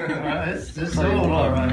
It's all right.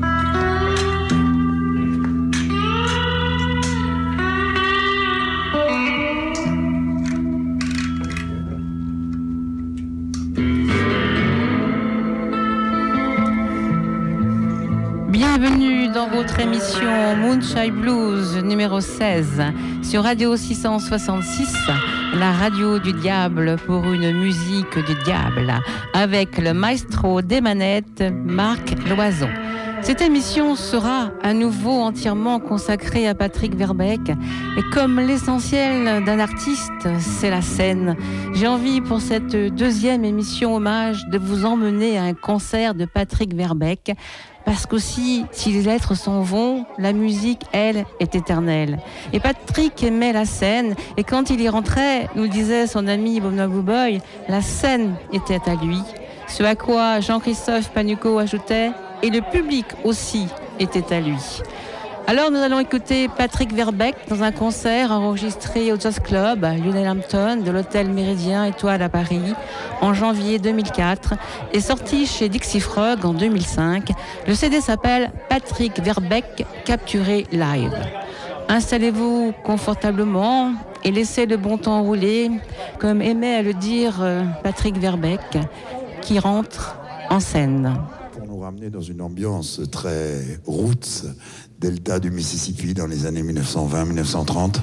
Bienvenue dans votre émission Moonshine Blues numéro 16 sur Radio 666, la radio du diable pour une musique du diable, avec le maestro des manettes Marc Loison. Cette émission sera à nouveau entièrement consacrée à Patrick Verbeek. Et comme l'essentiel d'un artiste, c'est la scène, j'ai envie pour cette deuxième émission hommage de vous emmener à un concert de Patrick Verbeek. Parce qu'aussi, si les lettres s'en vont, la musique, elle, est éternelle. Et Patrick aimait la scène, et quand il y rentrait, nous disait son ami Bono Boy, la scène était à lui. Ce à quoi Jean-Christophe Panucco ajoutait, et le public aussi était à lui. Alors nous allons écouter Patrick Verbeek dans un concert enregistré au Jazz Club Lionel Hampton de l'hôtel Méridien Étoile à Paris en janvier 2004 et sorti chez Dixie Frog en 2005. Le CD s'appelle Patrick Verbeek capturé live. Installez-vous confortablement et laissez le bon temps rouler, comme aimait à le dire Patrick Verbeek, qui rentre en scène. Pour nous ramener dans une ambiance très roots, delta du Mississippi dans les années 1920-1930,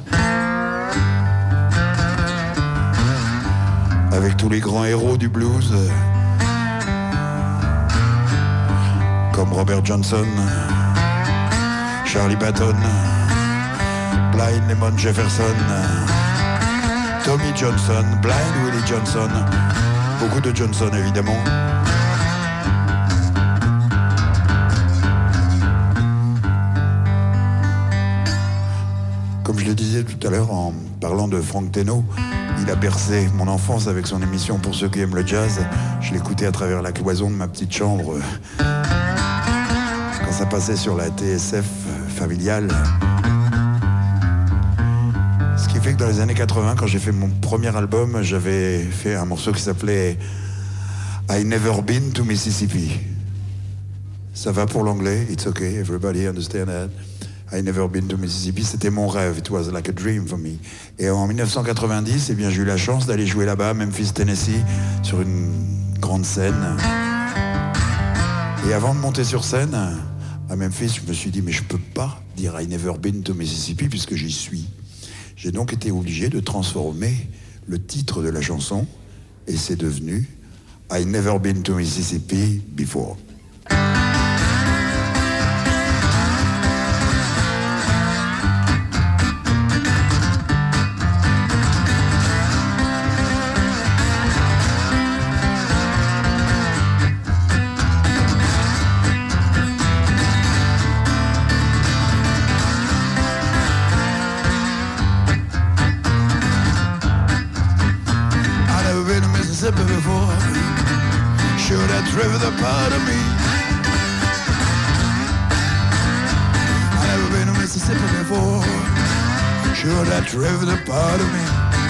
avec tous les grands héros du blues, comme Robert Johnson, Charlie Patton, Blind Lemon Jefferson, Tommy Johnson, Blind Willie Johnson, beaucoup de Johnson évidemment. Comme je le disais tout à l'heure en parlant de Frank Teno, il a bercé mon enfance avec son émission Pour ceux qui aiment le jazz. Je l'écoutais à travers la cloison de ma petite chambre quand ça passait sur la TSF familiale. Ce qui fait que dans les années 80, quand j'ai fait mon premier album, j'avais fait un morceau qui s'appelait I Never Been to Mississippi. Ça va pour l'anglais, it's okay, everybody understand that. I never been to Mississippi, c'était mon rêve, it was like a dream for me. Et en 1990, eh bien, j'ai eu la chance d'aller jouer là-bas, Memphis, Tennessee, sur une grande scène. Et avant de monter sur scène, à Memphis, je me suis dit, mais je peux pas dire I never been to Mississippi puisque j'y suis. J'ai donc été obligé de transformer le titre de la chanson et c'est devenu I never been to Mississippi before. Before, should have driven the part of me. I've never been to Mississippi before, should have driven the part of me.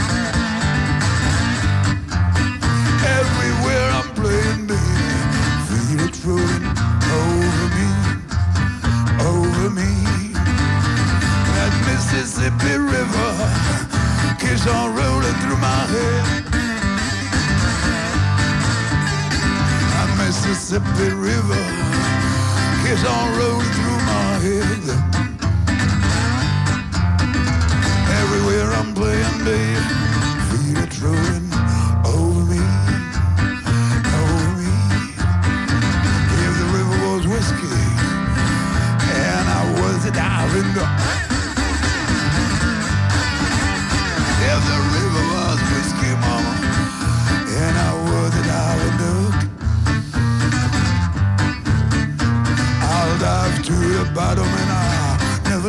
Everywhere I'm playing, baby, feel it rolling over me. That Mississippi River keeps on rolling through my head. Mississippi River keeps on rolling through my head. Everywhere I'm playing, babe, feel it rolling over me. If the river was whiskey and I was a diving dog. If the river was whiskey, mama, and I was a diving dog. Dive to the bottom and I never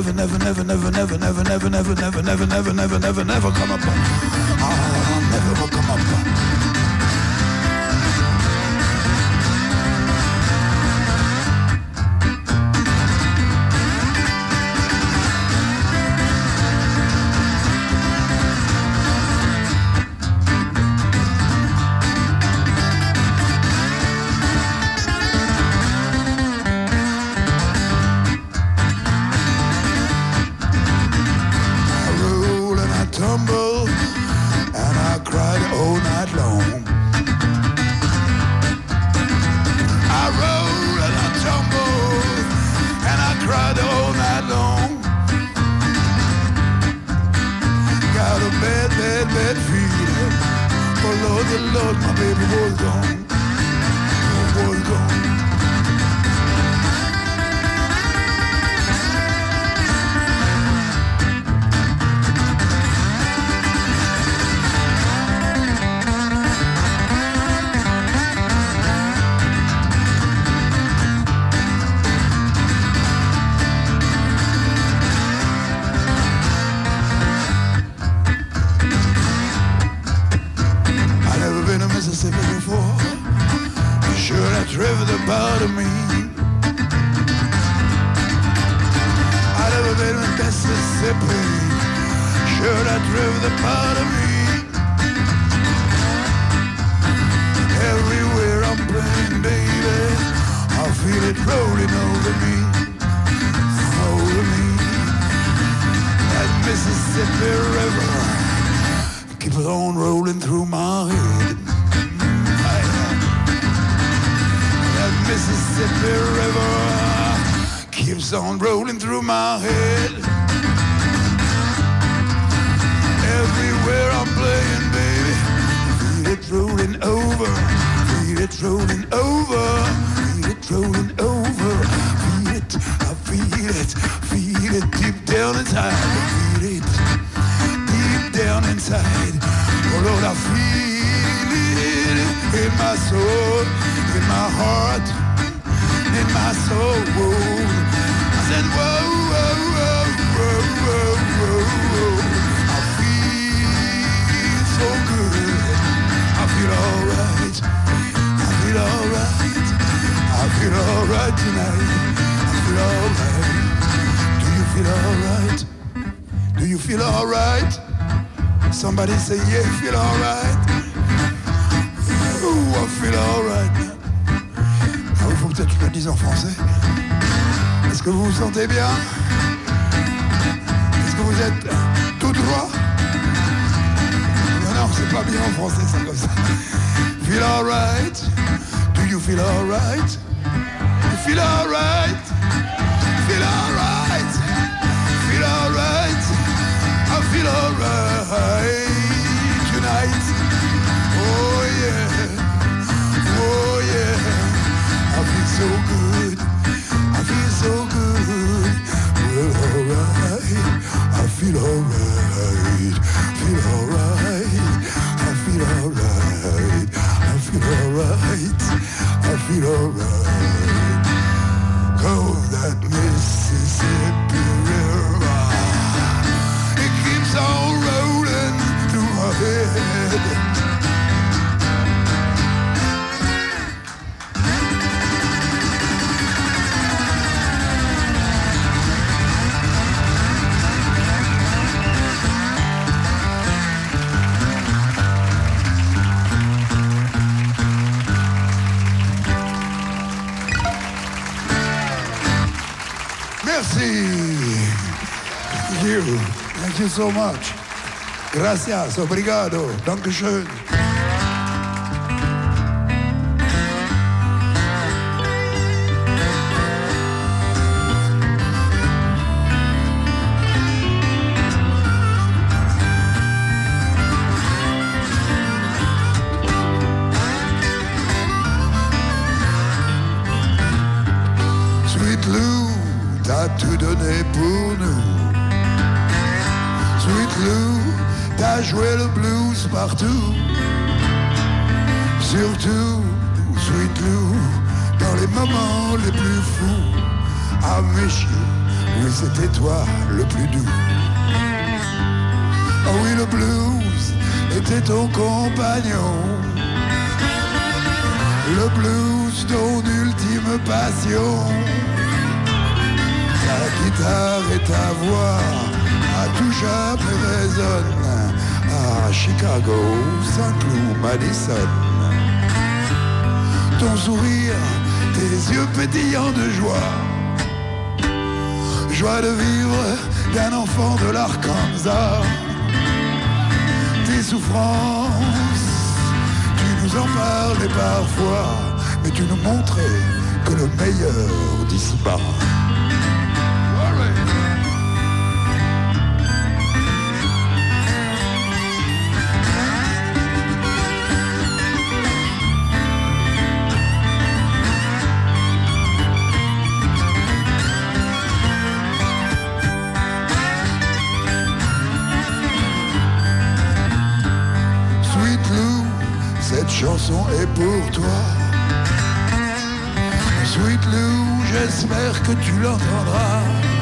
come up. I'll never come up. driven the part of me. I'd ever been in Mississippi. Should I driven the part of me? Everywhere I'm playing, baby, I feel it rolling over me, over me. That Mississippi River keeps on rolling through my head. That Mississippi River keeps on rolling through my head. Everywhere I'm playing, baby, feel it rolling over, feel it rolling over, feel it rolling over, feel it, I feel it deep down inside, feel it deep down inside. Oh Lord, I feel it in my soul, in my heart, in my soul. I said, whoa, whoa, whoa, whoa, whoa, whoa, whoa. I feel so good. I feel alright. I feel alright. I feel alright tonight. I feel alright. Do you feel alright? Do you feel alright? Somebody say, yeah, feel alright. Ooh, I feel alright. Ah, il faut peut-être que je le dise en français. Est-ce que vous vous sentez bien? Est-ce que vous êtes tout droit? Non, c'est pas bien en français, ça comme ça. Feel alright? Do you feel alright? You feel alright? Feel alright? Feel alright? I feel alright tonight. Oh yeah, oh yeah. I feel so good. I feel so good. Well, alright. I feel alright. Feel alright. I feel alright. I feel alright. I feel alright. Go that Mississippi River. It keeps on rolling through my head. Merci. Thank you. Thank you so much. Gracias. Obrigado. Dankeschön. Sweet Lou, t'as tout donné pour nous. Sweet Lou, t'as joué le blues partout. Surtout, Sweet Lou, dans les moments les plus fous. Ah Michi, oui c'était toi le plus doux. Ah oui le blues était ton compagnon. Le blues ton ultime passion. Ta guitare et ta voix à tout jamais résonnent à Chicago, Saint-Cloud, Madison. Ton sourire, tes yeux pétillants de joie. Joie de vivre d'un enfant de l'Arkansas. Tes souffrances, tu nous en parlais parfois, mais tu nous montrais que le meilleur d'ici-bas. Cette chanson est pour toi. Sweet Lou, j'espère que tu l'entendras.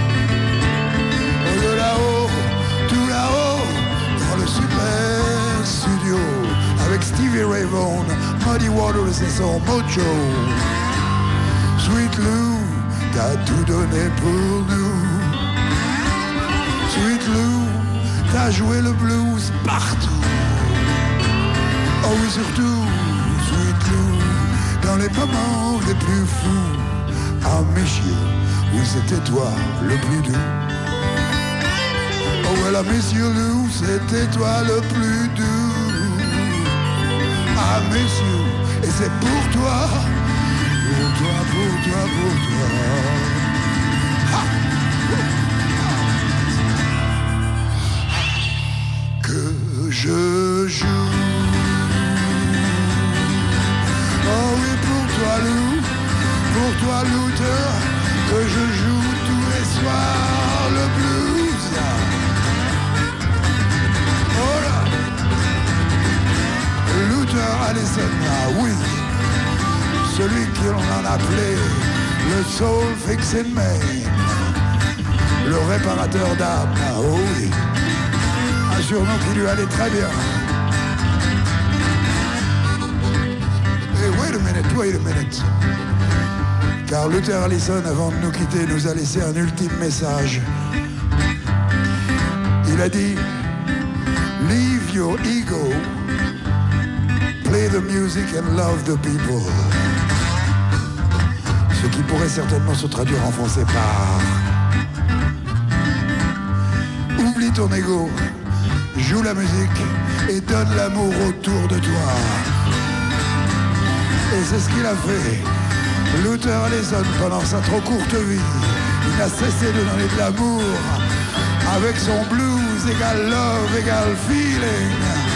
De là-haut, tout là-haut, dans le super studio, avec Stevie Ray Vaughan, Muddy Waters et son mojo. Sweet Lou, t'as tout donné pour nous. Sweet Lou, t'as joué le blues partout. Oh oui, surtout, Sweet Lou, dans les moments les plus fous. Ah, messieurs, oui, c'était toi le plus doux. Oh voilà, messieurs Lou, c'était toi le plus doux. Ah, messieurs, et c'est pour toi, pour toi, pour toi, pour toi. Ha! Que je joue. Oh oui, pour toi, Lou, pour toi, Luther, que je joue tous les soirs le blues. Oh là, Luther Allison, ah oui, celui qu'on en appelait le Soul Fixing Man, le réparateur d'âme, ah oh oui, un surnom qui lui allait très bien. Et wait a minute. Car Luther Allison, avant de nous quitter, nous a laissé un ultime message. Il a dit, leave your ego, play the music and love the people. Ce qui pourrait certainement se traduire en français par oublie ton ego, joue la musique et donne l'amour autour de toi. Et c'est ce qu'il a fait. Luther Allison, pendant sa trop courte vie, il n'a cessé de donner de l'amour avec son blues égal love égal feeling.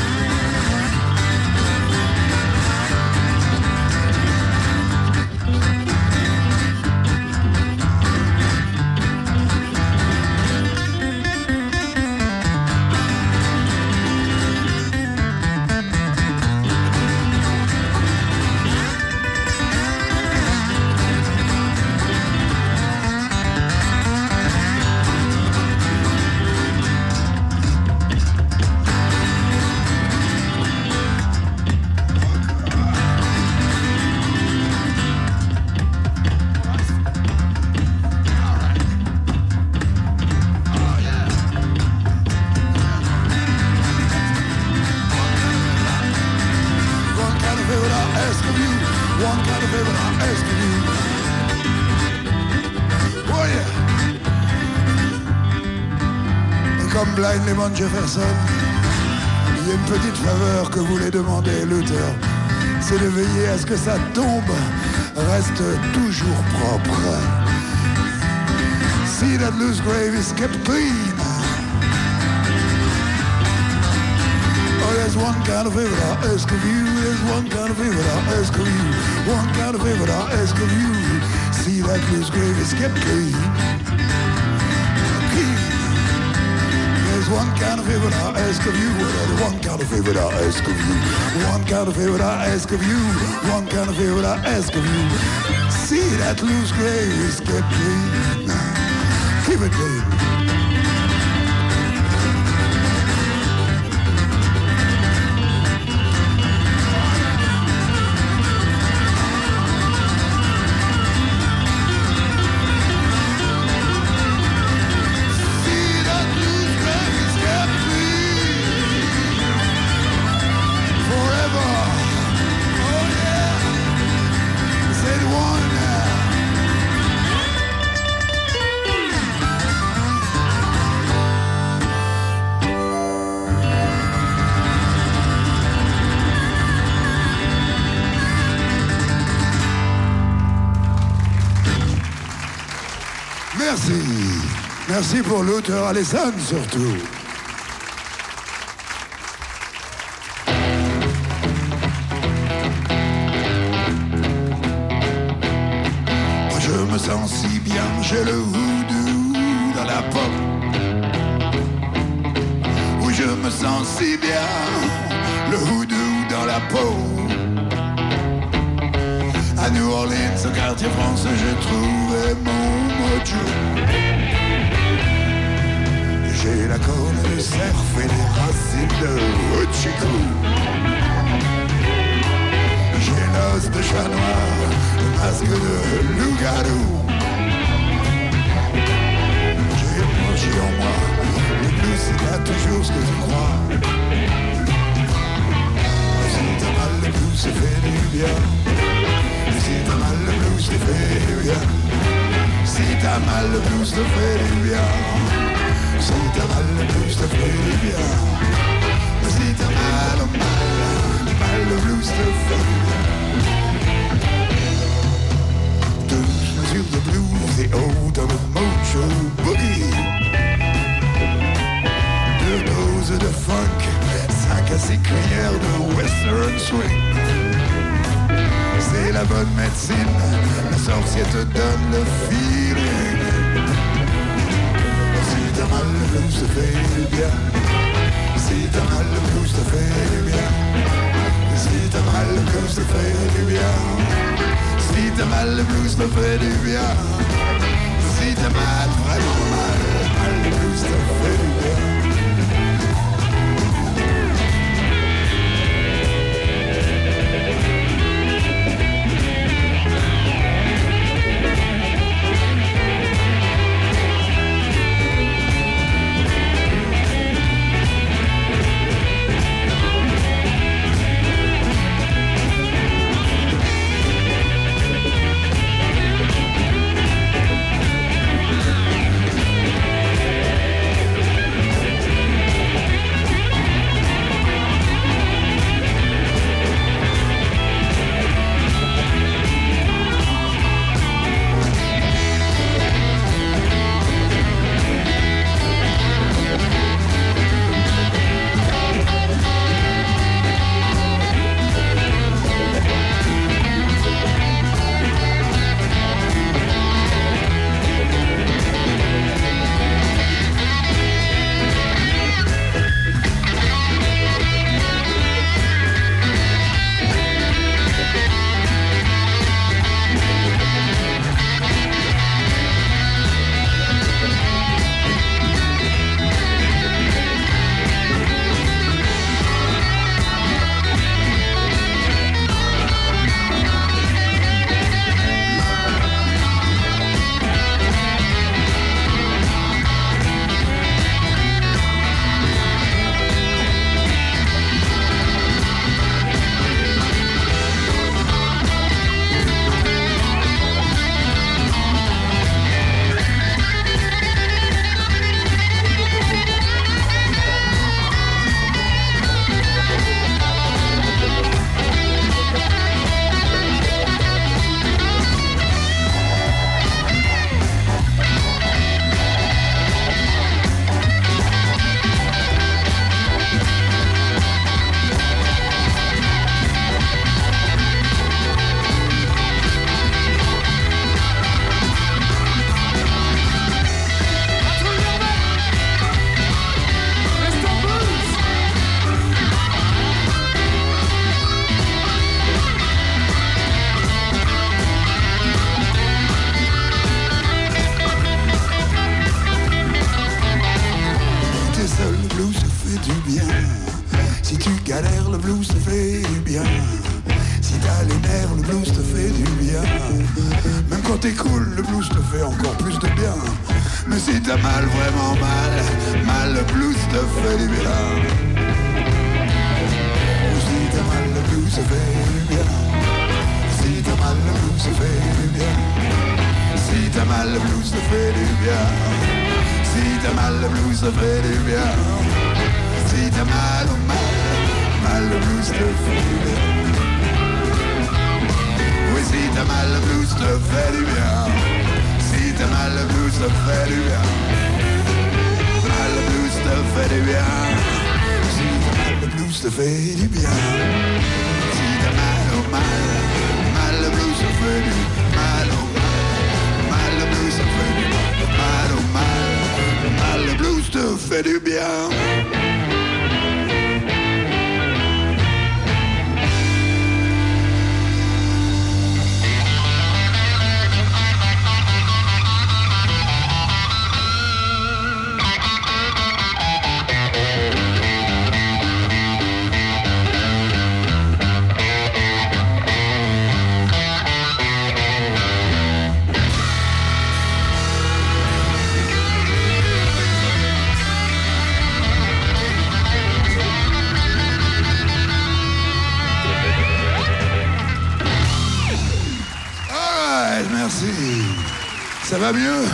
Blind Lemon Jefferson, il y a une petite faveur que voulait demander Luther, c'est de veiller à ce que sa tombe reste toujours propre. See that Lou's grave is kept clean. Oh, there's one kind of favor I ask of you, there's one kind of favor I ask of you, one kind of favor I ask of you. See that Lou's grave is kept clean. One kind of favor I ask of you, one kind of favor I ask of you, one kind of favor I ask of you, one kind of favor I ask of you. See that loose grave is kept clean. Keep it clean. Merci pour Luther Allison surtout. Je me sens si bien, j'ai le houdou dans la peau. Oui, je me sens si bien, le houdou dans la peau. À New Orleans, au quartier français, j'ai trouvé mon mojo. J'ai la corne de cerf et les racines de Chico. J'ai noces de chat noir, le masque de loup-garou. J'ai planché en moi, le plus c'est pas toujours ce que tu crois. Si t'as mal le blues, ça fait du bien. Si t'as mal le blues, ça fait du bien. Si t'as mal le blues, ça fait du bien. Si t'as mal le blues, ça fait du bien. Si t'as mal au mal le blues, ça fait du bien. 12 mesures de blues et oh dans le mojo boogie. 2 doses de funk, 5 à 6 cuillères de western swing. C'est la bonne médecine, la sorcière te donne le feeling. Si t'as mal le blues, ça fait du bien. Si t'as mal le blues, ça fait du bien. Si t'as mal le blues, ça fait du bien. Si t'as mal le blues, ça fait du bien. Si t'as mal, vraiment mal le blues, ça fait du bien. Merci. Ça va mieux?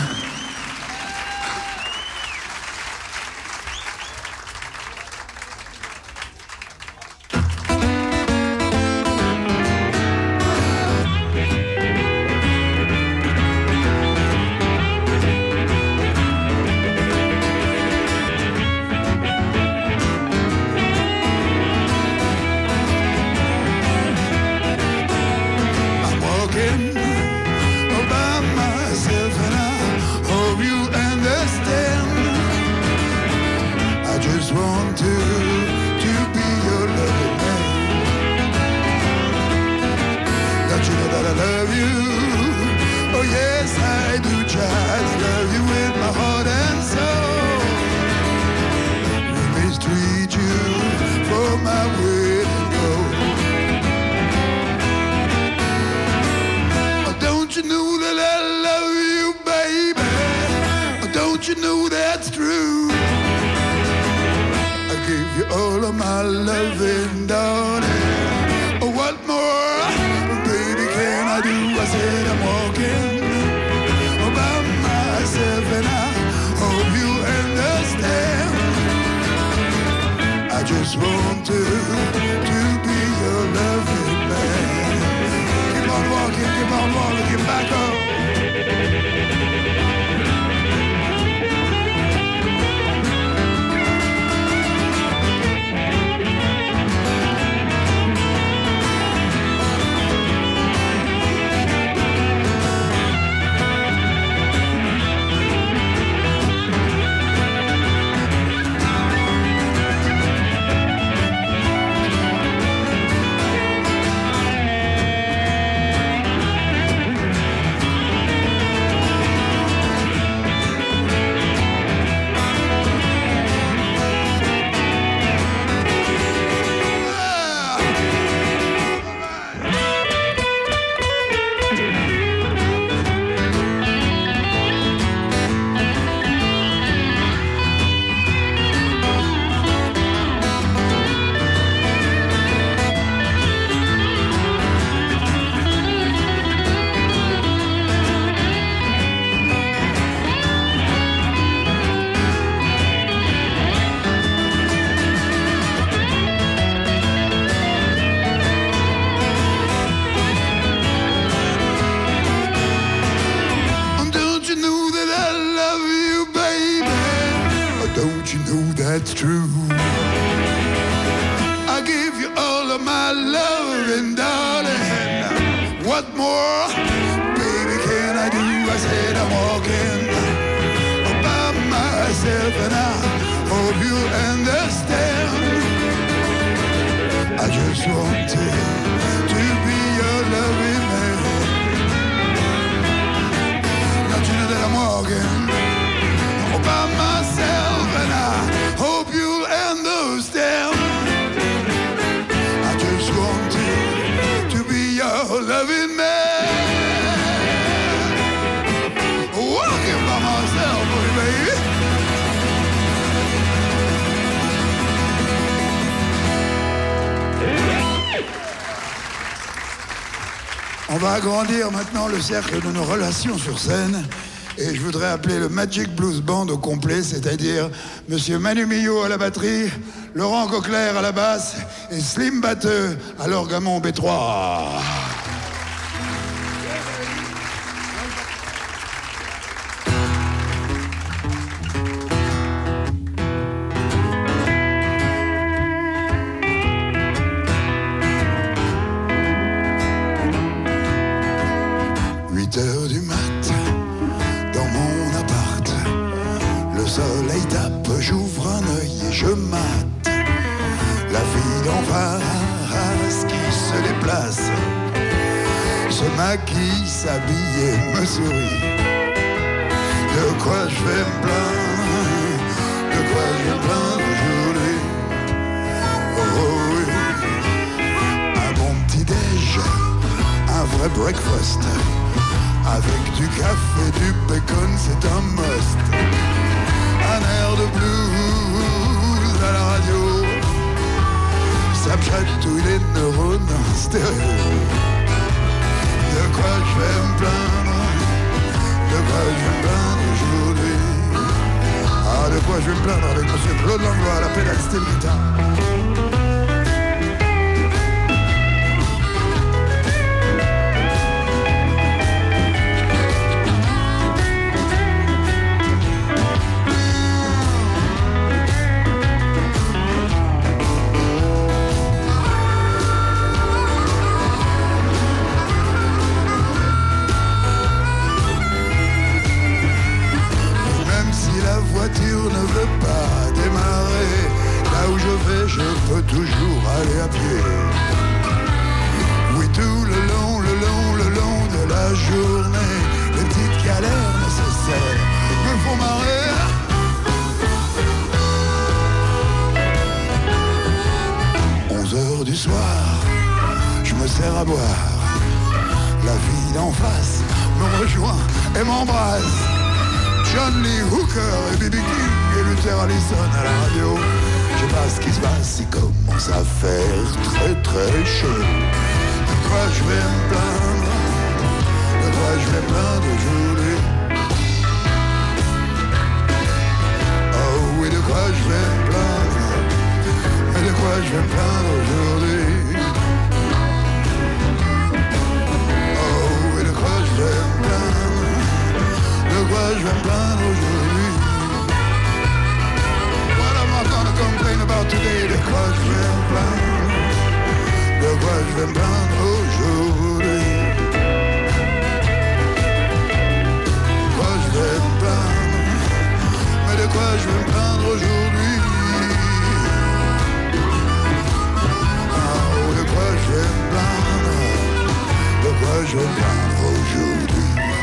That's true. I give you all of my love and darling, what more, baby, can I do? I said I'm walking by myself and I hope you understand. I just wanted to be your loving man. Don't you know that I'm walking by myself and I hope you'll understand. I just wanted to be your loving man. Walking by myself, baby. On va agrandir maintenant le cercle de nos relations sur scène. Et je voudrais appeler le Magic Blues Band au complet, c'est-à-dire Monsieur Manu Millot à la batterie, Laurent Coquelaire à la basse et Slim Batteux à l'orgamon B3. 8 heures du mat. Dans mon appart, le soleil tape, j'ouvre un œil et je mate. La fille d'en face qui se déplace, se maquille, s'habille et me sourit. De quoi je vais me plaindre, de quoi je vais me plaindre aujourd'hui. Oh oui, un bon petit déj, un vrai breakfast. Avec du café, du bacon, c'est un must. Un air de blues à la radio, ça me chatouille les neurones en stéréo. De quoi je vais me plaindre, je vais me plaindre aujourd'hui? Ah, de quoi je vais me plaindre avec monsieur Claude Langlois à la pédale style guitare? La voiture ne veut pas démarrer. Là où je vais, je peux toujours aller à pied. Oui, tout le long de la journée, les petites galères nécessaires me font marrer. 11h du soir, je me sers à boire. La vie d'en face me rejoint et m'embrasse. John Lee Hooker et B.B. King et Luther Allison à la radio. Je sais pas ce qui se passe, il commence à faire très très chaud. De quoi je vais me plaindre? De quoi je vais me plaindre aujourd'hui? Oh oui, de quoi je vais me plaindre? Mais de quoi je vais me plaindre aujourd'hui? Oh oui, de quoi je vais me plaindre? De quoi je vais me plaindre aujourd'hui? What am I gonna complain about today? De quoi je vais me plaindre? De quoi je vais me plaindre aujourd'hui? De quoi je vais me plaindre? Mais de quoi je vais me plaindre aujourd'hui? Oh, de quoi je vais me plaindre? De quoi je vais me plaindre aujourd'hui?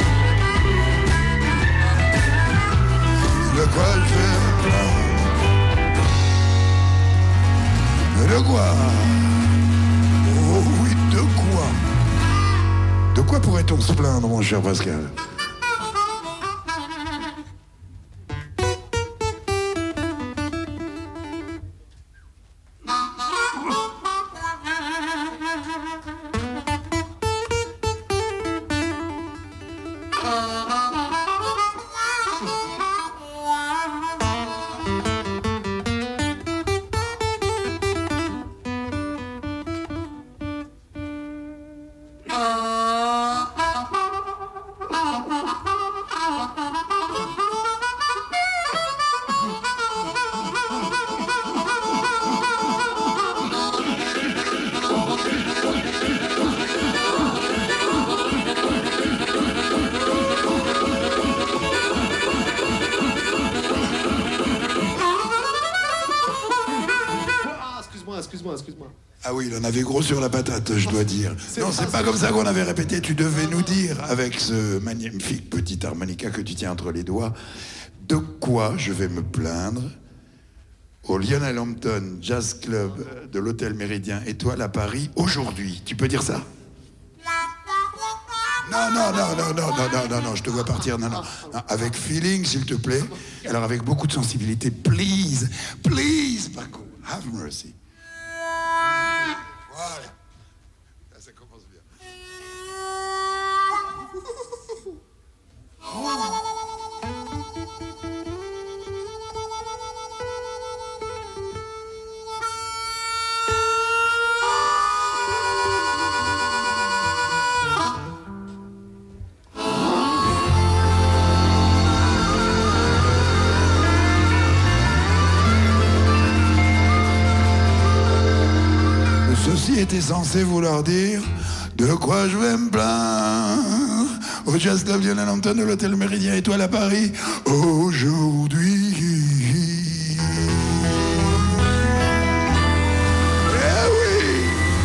De quoi je vais me plaindre? De quoi? Oh oui, de quoi? De quoi pourrait-on se plaindre, mon cher Pascal? Excuse-moi. Ah oui, il en avait gros sur la patate, je dois dire. Non, c'est pas comme ça qu'on avait répété. Tu devais nous dire, avec ce magnifique petit harmonica que tu tiens entre les doigts, de quoi je vais me plaindre au Lionel Hampton Jazz Club de l'Hôtel Méridien Étoile à Paris aujourd'hui. Tu peux dire ça? Non, je te vois partir. Non, avec feeling, s'il te plaît. Alors, avec beaucoup de sensibilité, please, Paco, have mercy. Voilà. Là, ça commence bien. Ceci était censé vouloir dire de quoi je vais me plaindre au Jazz Club Lionel Hampton de l'Hôtel Méridien Étoile à Paris aujourd'hui. Eh oui!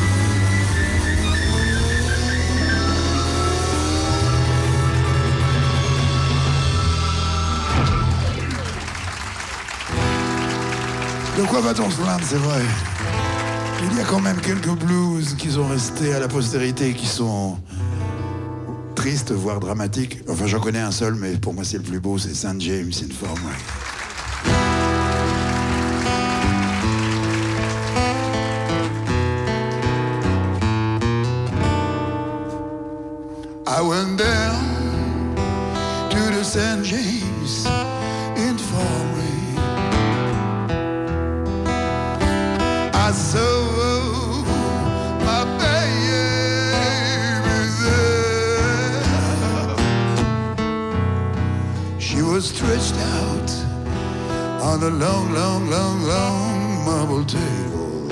De quoi va-t-on se plaindre, c'est vrai? Il y a quand même quelques blues qui sont restés à la postérité, qui sont tristes, voire dramatiques. Enfin, j'en connais un seul, mais pour moi, c'est le plus beau, c'est St. James Infirmary. I went down to the to St. James Infirmary. I saw my baby there. She was stretched out on a long, long, long, long marble table.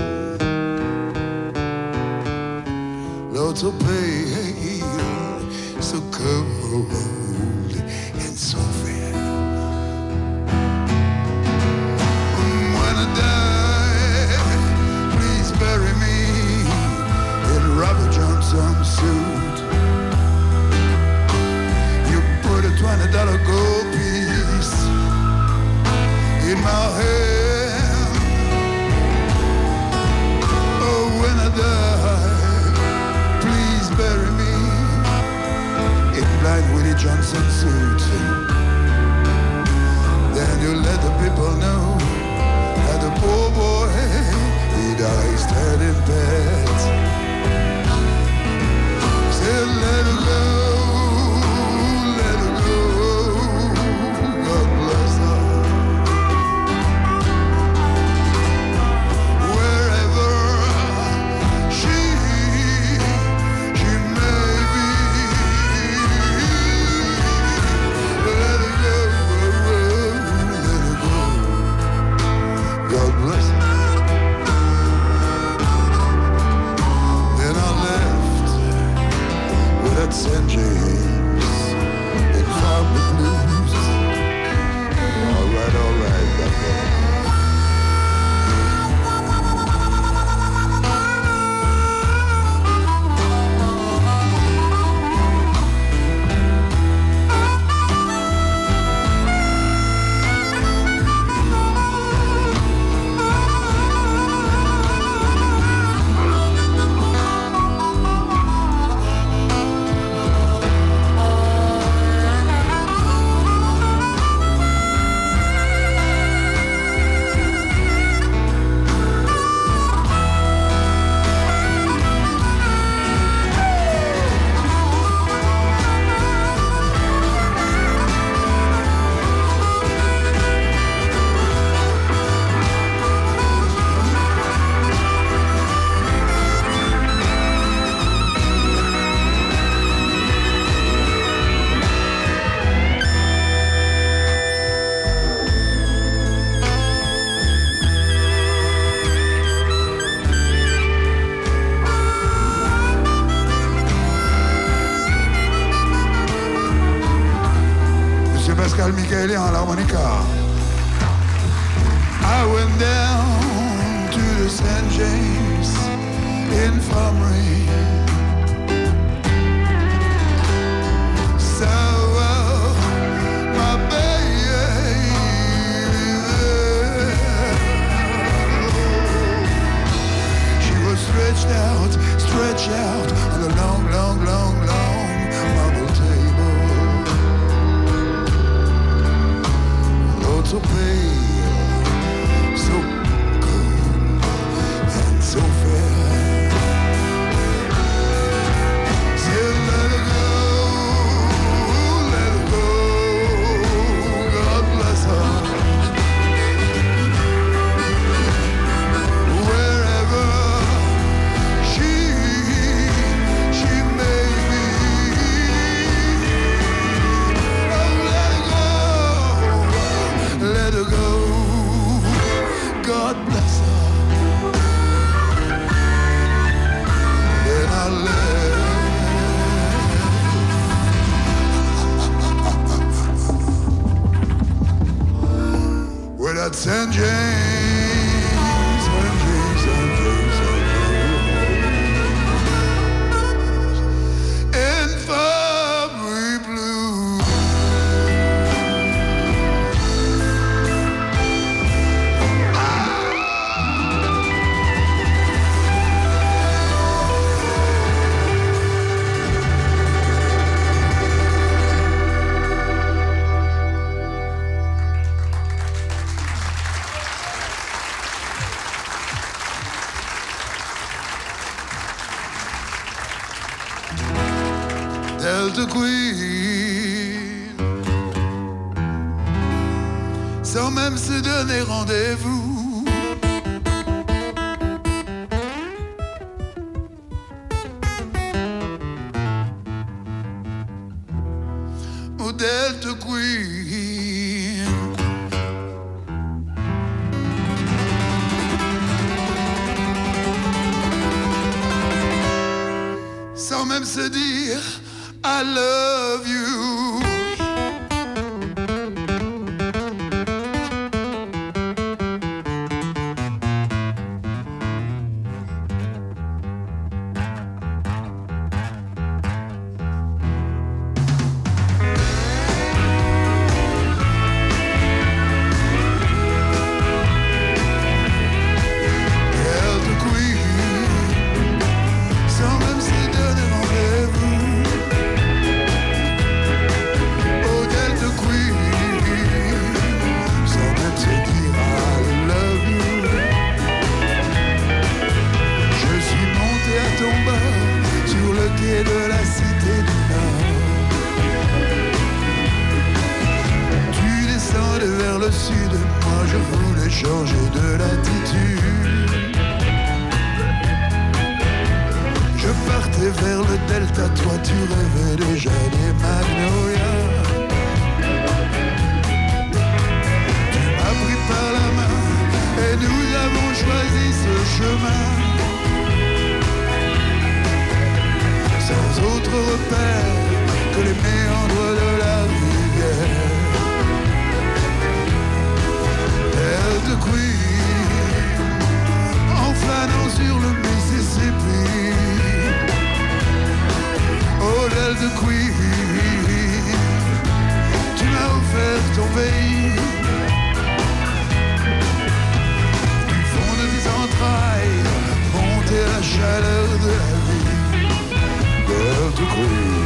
Lots of pain, so cold and so fair. When I die, please bury me in Robert Johnson's suit. You put a $20 gold piece in my hand. Oh, when I die, please bury me in Blind Willie Johnson suit. Then you let the people know that the poor boy, he dies dead in bed. Say let her go, let her go, God bless her. Wherever she may be, let her go, let her go. God bless her. Then I left with that St. James in Farmer Blues. All right, that's right. Pascal Michaeli en l'harmonica. I went down to the St. James Infirmary. So my baby there. She was stretched out on a long, long, long, long marble table. So pale, so cold, and so fair. Say let her go, God bless her. Wherever she may be. Oh, let her go, God bless her. Then I left with that St. James, St. James, St. James, St. James. Infirmary Blues. même se donner rendez-vous. Au Delta Queen. Sans même se dire I love you. De la cité du Nord, tu descendais vers le sud, moi je voulais changer de latitude. Je partais vers le delta, toi tu rêvais déjà des magnolias. Tu m'as pris par la main et nous avons choisi ce chemin. Sans autre repère que les méandres de la rivière. Delta Queen, en flânant sur le Mississippi. Oh Delta Queen, tu m'as offert ton pays. Du fond de tes entrailles, monter la chaleur de la vie. Delta Queen.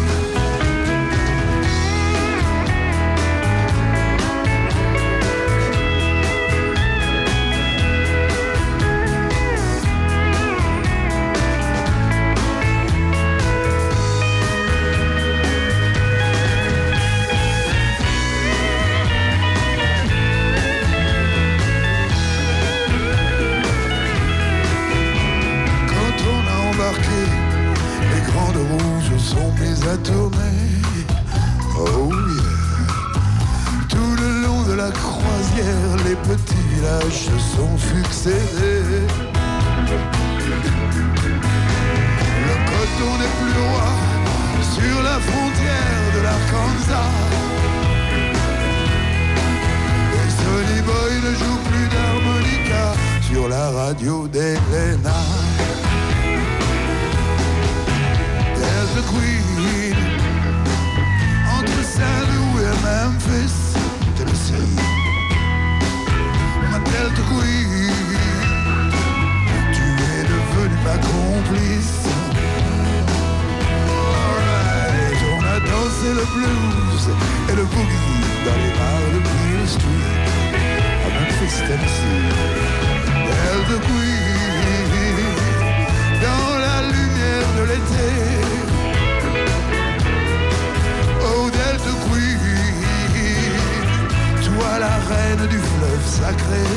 Quand on a embarqué, les grandes rouges sont mises à tourner. Oh yeah. Tout le long de la croisière, les petits villages se sont succédés. Le coton n'est plus roi sur la frontière de l'Arkansas. Et Sonny Boy ne joue plus d'harmonica sur la radio d'Helena. Delta Queen, entre Saint-Louis et Memphis, Tennessee. Ma Delta Queen, tu es devenue ma complice. Alright, on a dansé le blues et le boogie dans les bars de Beale Street, à Memphis, Tennessee. Delta Queen, dans la lumière de l'été. Oh Delta Queen, toi la reine du fleuve sacré.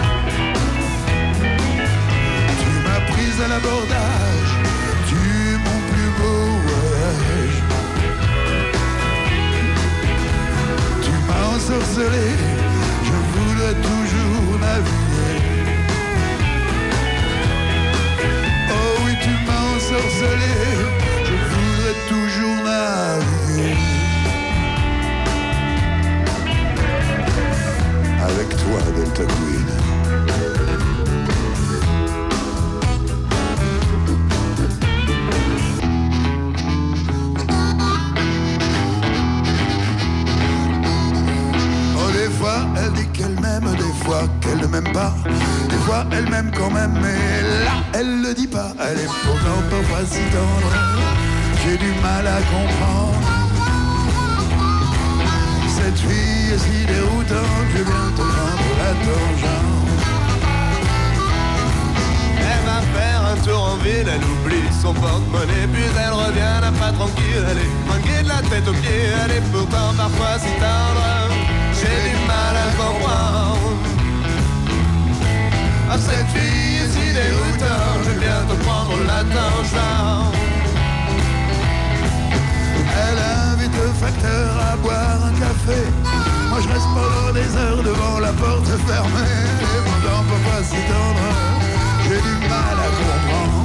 Tu m'as prise à l'abordage, tu es mon plus beau voyage. Tu m'as ensorcelé, je voudrais toujours naviguer. Oh oui, tu m'as ensorcelé, je voudrais toujours naviguer. Avec toi, Delta Queen. Oh, des fois, elle dit qu'elle m'aime, des fois qu'elle ne m'aime pas. Des fois, elle m'aime quand même, mais là, elle le dit pas. Elle est pourtant parfois si tendre, j'ai du mal à comprendre. Cette fille est si déroutante, je viens te rendre la tangente. Elle va faire un tour en ville, elle oublie son porte-monnaie, puis elle revient là pas tranquille, elle est manquée de la tête aux pieds, elle est pourtant parfois si tendre, j'ai du mal à comprendre. à cette fille si déroutante, je vais bientôt prendre la tangente. Elle invite le facteur à boire un café. Moi je reste pendant des heures devant la porte fermée. Et pourtant pourquoi si tendre, j'ai du mal à comprendre.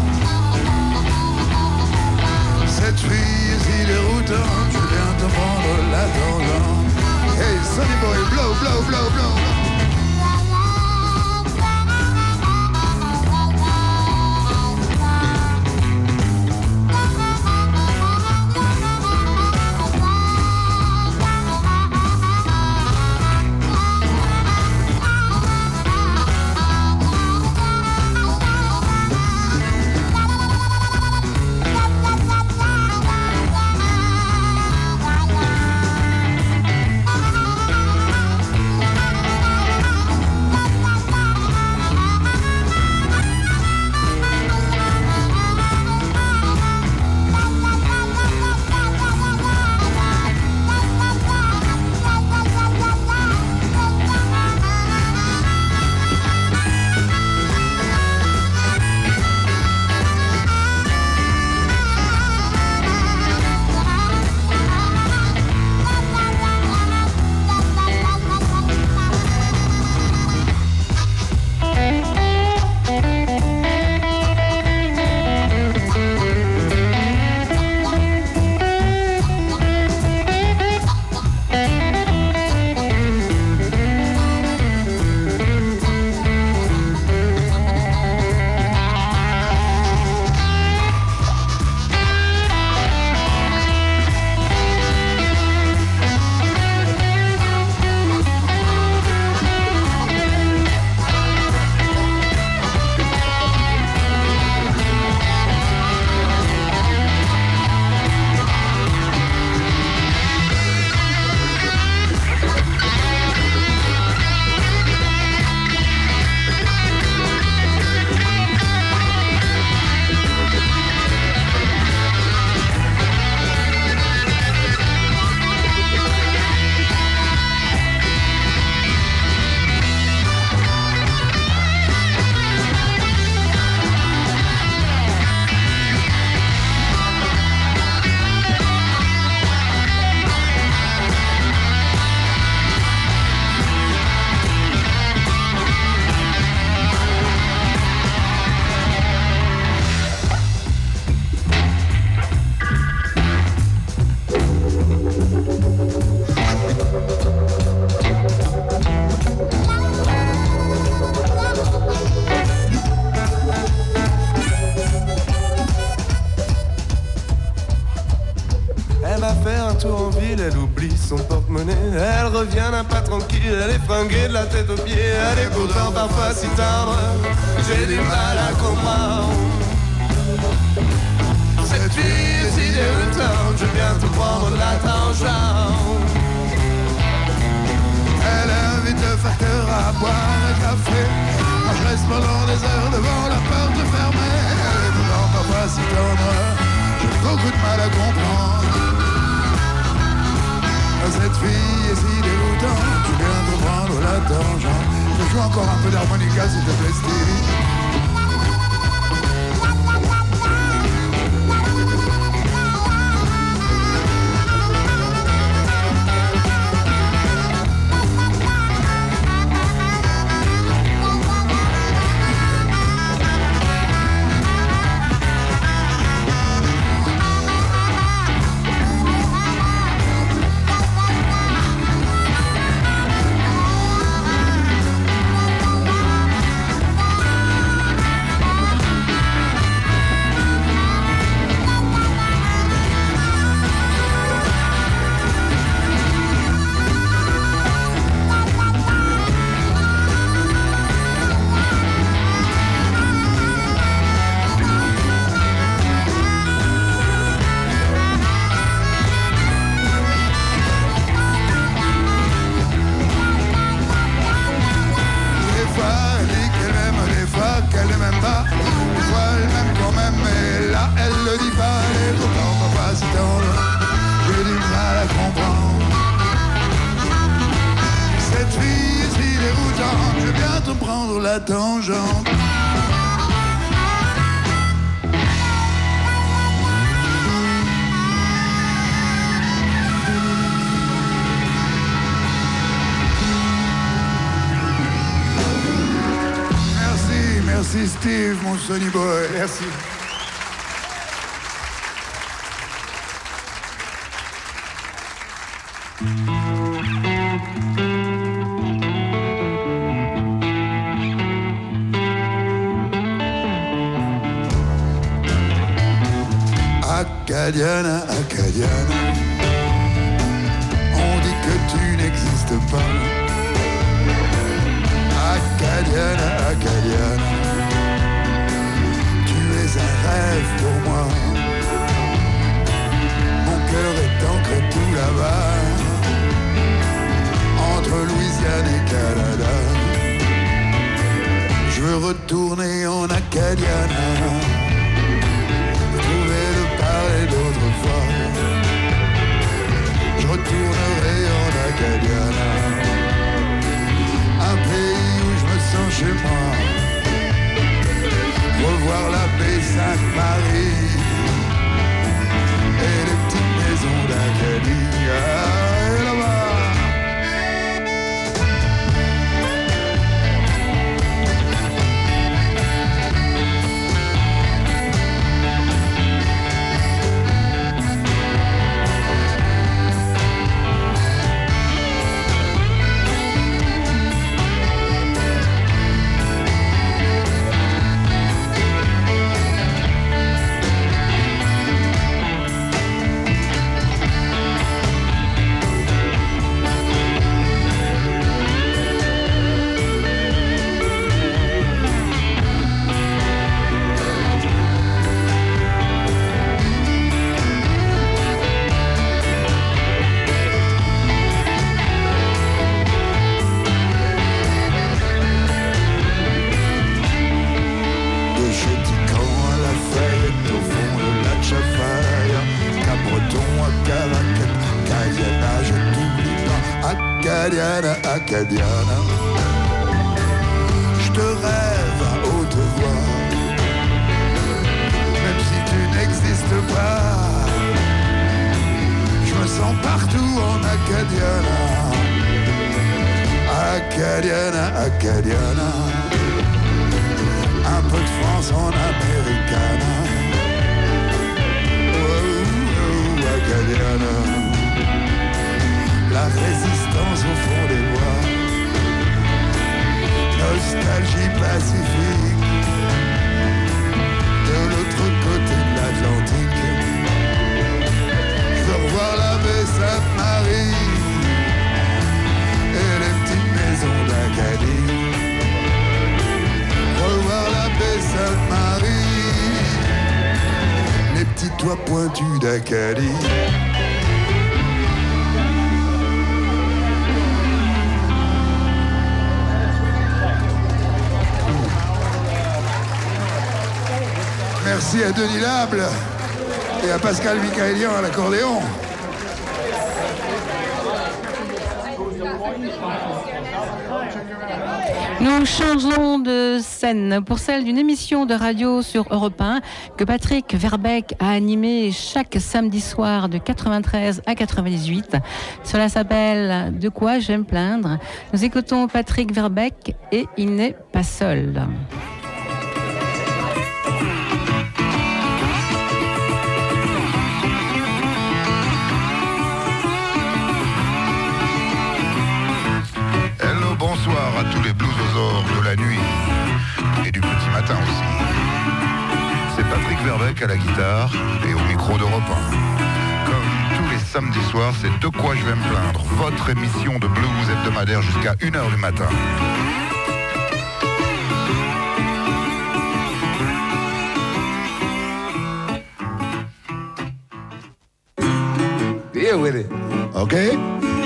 Cette fille est si déroutante, je viens te prendre la tangente. Hey Sonny Boy, blow, blow, blow, blow. Elle oublie son porte-monnaie, elle revient d'un pas tranquille, elle est fringuée de la tête aux pieds, elle est pourtant parfois si tendre, j'ai du mal à comprendre. Cette fille est si déroutante, je viens te prendre la tangente. Elle invite le facteur à boire un café. Moi je reste pendant des heures devant la porte fermée. Elle est pourtant parfois si tendre, j'ai beaucoup de mal à comprendre. Cette fille est si déroutante, tu viens de prendre la tangente. Je joue encore un peu d'harmonica s'il te plaît Stevie. prendre la tangente. Merci Steve, mon Sonny Boy. Merci. Acadiana, Acadiana, on dit que tu n'existes pas. Acadiana, Acadiana, tu es un rêve pour moi. Mon cœur est ancré tout là-bas, entre Louisiane et Canada. Je veux retourner en Acadiana, trouver le parler d'autrefois. Je retournerai en Acadiana, un pays où je me sens chez moi. Revoir la baie Sainte-Marie et les petites maisons d'Acadie. Et là-bas. Acadiana, je te rêve à haute voix, même si tu n'existes pas. Je me sens partout en Acadiana, Acadiana, Acadiana, un peu de France en Americana. Oh, Acadiana, la résistance au fond des bois, nostalgie pacifique, de l'autre côté de l'Atlantique. Je veux revoir la baie Sainte-Marie et les petites maisons d'Acadie. Revoir la baie Sainte-Marie, les petits toits pointus d'Acadie. Merci à Denis Lable et à Pascal Michaélian à l'accordéon. Nous changeons de scène pour celle d'une émission de radio sur Europe 1 que Patrick Verbeek a animée chaque samedi soir de 93 à 98. Cela s'appelle « De quoi je vais me plaindre ». Nous écoutons Patrick Verbeek et il n'est pas seul. Bonsoir à tous les bluesosaures de la nuit et du petit matin aussi. C'est Patrick Verbeek à la guitare et au micro d'Europe 1. Comme tous les samedis soirs, c'est De quoi je vais me plaindre, votre émission de blues hebdomadaire jusqu'à 1h du matin. Deal with it. Okay?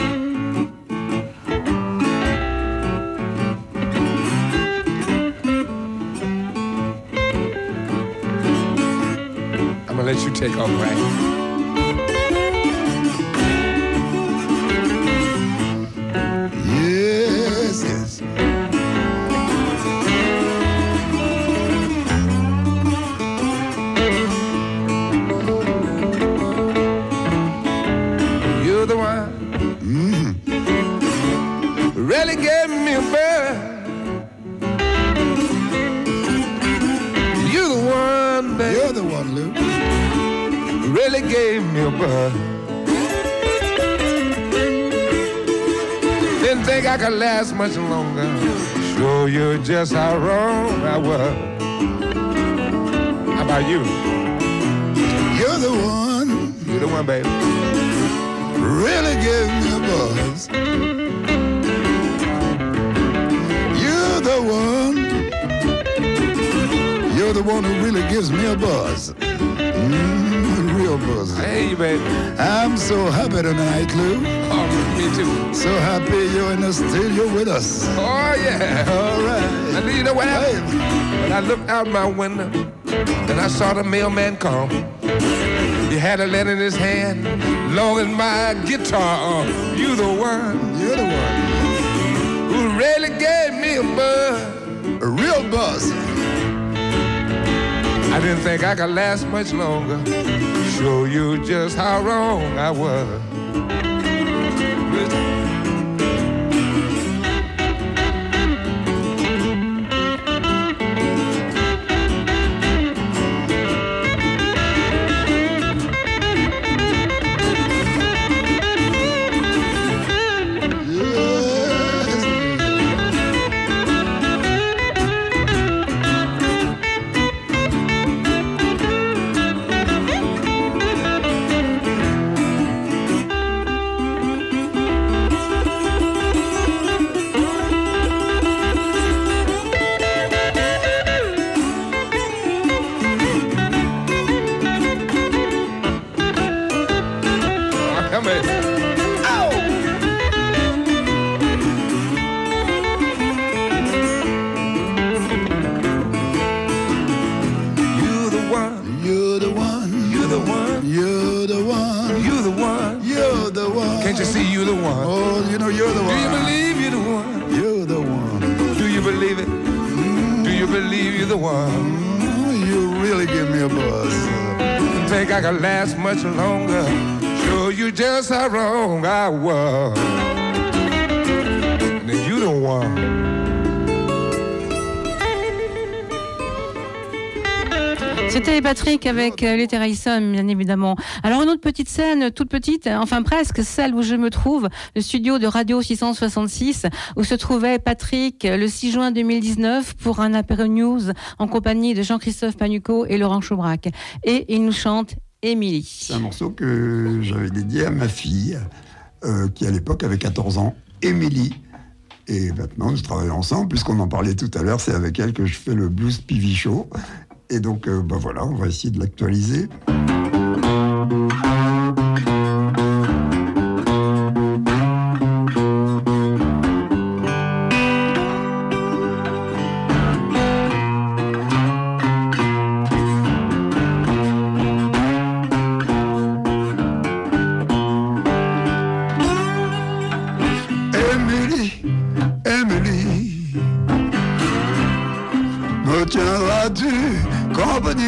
Let you take off, right? Yes, yes. Really gave me a bird. You're the one, baby. You're the one, Lou. Really gave me a bird. Didn't think I could last much longer. Show you just how wrong I was. How about you? You're the one. You're the one, baby. Really gave me a buzz. You're the one. You're the one who really gives me a buzz. Real buzz. Hey, baby. I'm so happy tonight, Lou. Oh, me too. So happy you're in the studio with us. Oh, yeah. All right. And you know what happened? When I looked out my window, and I saw the mailman come. He had a letter in his hand, long as my guitar. You the one. You're the one. Who really gave me a buzz. A real buzz. I didn't think I could last much longer. Show you just how wrong I was. Can't you see you the one? Oh, you know you're the one. Do you believe you're the one? You're the one. Do you believe it? Do you believe you're the one? You really give me a buzz. Didn't think I could last much longer. Show you just how wrong I was. And then you the one. C'était Patrick avec les Terrayson, bien évidemment. Alors, une autre petite scène, toute petite, enfin presque, celle où je me trouve, le studio de Radio 666, où se trouvait Patrick le 6 juin 2019 pour un apéro news en compagnie de Jean-Christophe Panucco et Laurent Chaubrac. Et il nous chante Émilie. C'est un morceau que j'avais dédié à ma fille, qui à l'époque avait 14 ans, Émilie. Et maintenant, nous travaillons ensemble, puisqu'on en parlait tout à l'heure, c'est avec elle que je fais le Blues PV Show. Et donc, voilà, on va essayer de l'actualiser. Émilie, Émilie, me tiendras-tu compagnie?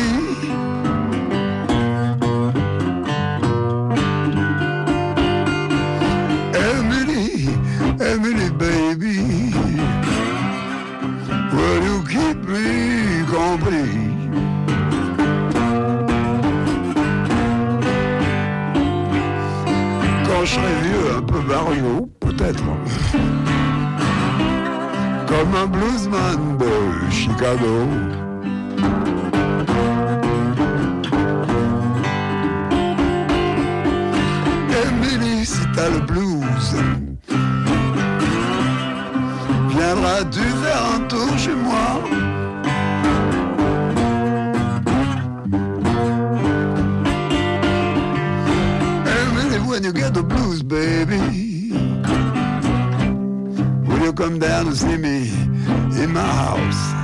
Emily, Emily, baby, will you keep me company? Quand je serai vieux, un peu barrio, peut-être, comme un bluesman de Chicago. Emily, si t'as le blues, viendras-tu faire un tour chez moi? Emily, when you get the blues, baby, will you come down and see me in my house?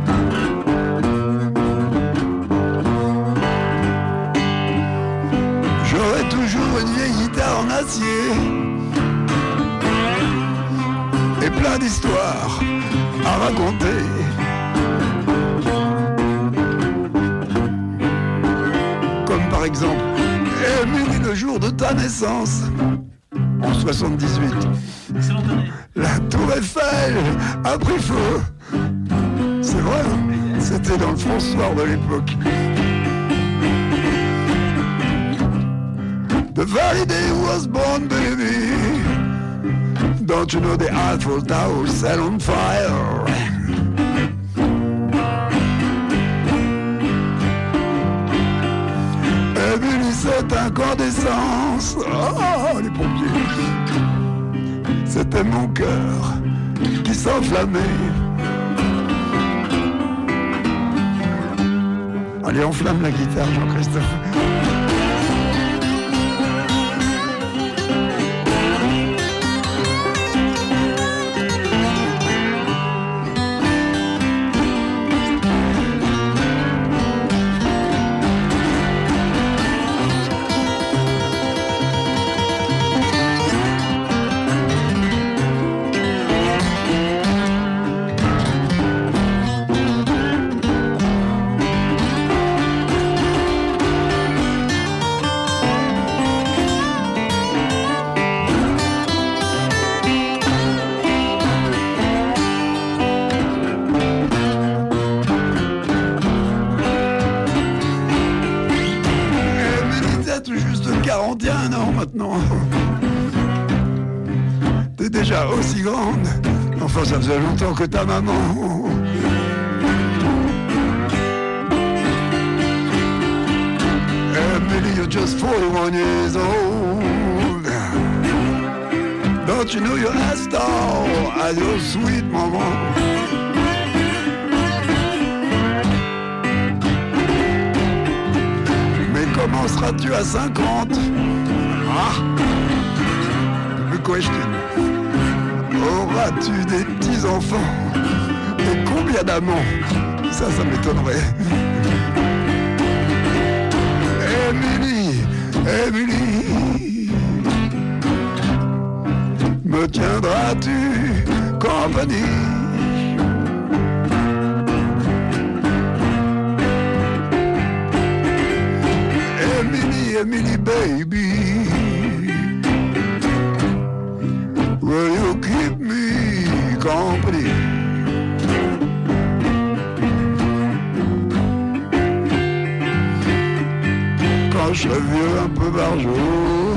J'aurai toujours une vieille guitare en acier et plein d'histoires à raconter. Comme par exemple, Émilie, le jour de ta naissance, en 78. Excellente année. La tour Eiffel a pris feu. C'est vrai, hein, c'était dans le François de l'époque. The valley day was born, baby. Don't you know the Eiffel Tower set on fire? Emily, c'est incandescence. Oh, les pompiers. C'était mon cœur qui s'enflammait. Allez, enflamme la guitare, Jean-Christophe. Tout juste 41 ans maintenant. T'es déjà aussi grande. Enfin, ça faisait longtemps que ta maman. Emily, you're just 41 years old. Don't you know you're a star as your sweet mama? Comment seras-tu à 50? Ah, the question. Auras-tu des petits-enfants? Et combien d'amants? Ça m'étonnerait. Emily, Emily, me tiendras-tu compagnie? Emily, baby, will you keep me company? Quand je serai vieux un peu barjot,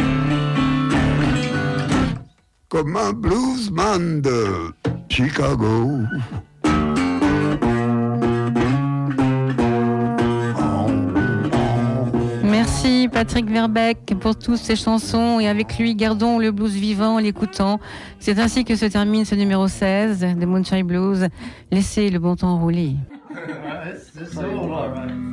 comme un bluesman de Chicago. Merci Patrick Verbeek pour toutes ces chansons et avec lui gardons le blues vivant en l'écoutant. C'est ainsi que se termine ce numéro 16 de Moonshine Blues. Laissez le bon temps rouler. C'est ça,